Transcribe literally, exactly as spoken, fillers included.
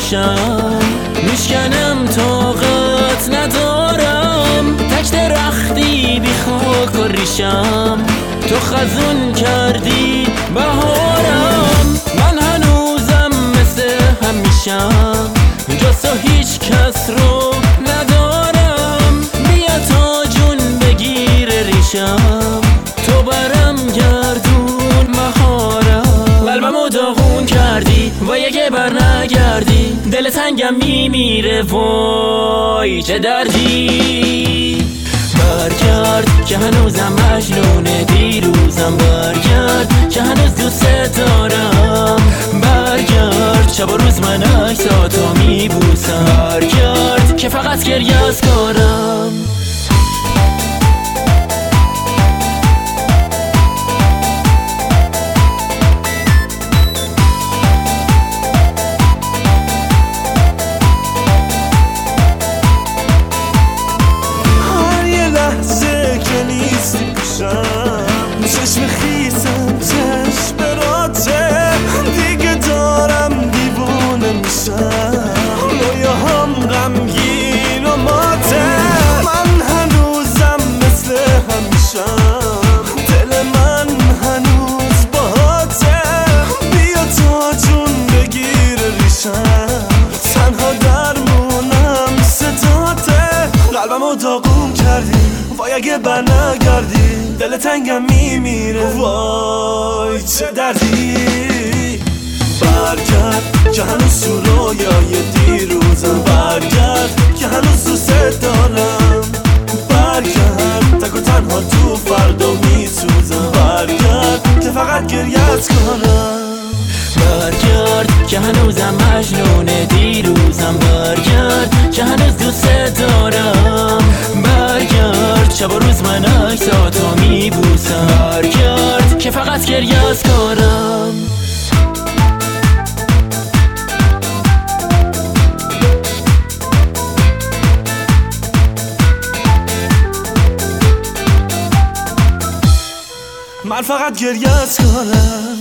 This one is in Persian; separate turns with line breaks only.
میشم، میشکنم طاقت ندارم، تک درختی بی خاک و ریشم، تو خزون کردی بهارم. من هنوزم مثل همیشم، جز تو هیچ کس رو ندارم، بیا تا جون بگیر ریشم، تو برم گردون مهارم. قلبمو داغون کردی و اگه بر نگردی، دل تنگم میمیره وای چه دردی. برگرد که هنوزم مجنون دیروزم، برگرد که هنوز دوست دارم، برگرد شب و روز من عکساتو میبوسم، برگرد که فقط گریه از کارم.
چشم خیسم چشم راته، دیگه دارم دیوونه میشم، رویه هم غمگین و ماته. من هنوزم مثل همیشم، دل من هنوز باهاته، بیا تا جون بگیر ریشم، تنها درمونم صداته. قلبمو داغون کردی وای اگه بر نگردی، دل تنگم میمیره وای چه دردی. برگرد که هنوز تو رویای دیروزم، برگرد که هنوز دوست دارم، برگرد تک و تنها تو فردا میسوزم، برگرد که فقط گریت کنم.
برگرد که هنوزم مجنون دیروزم، برگرد که هنوز دوست دارم، برگرد شب و روز من عکساتو میبوسم، برگرد که فقط گریه از کارم.
من فقط گریه از کارم.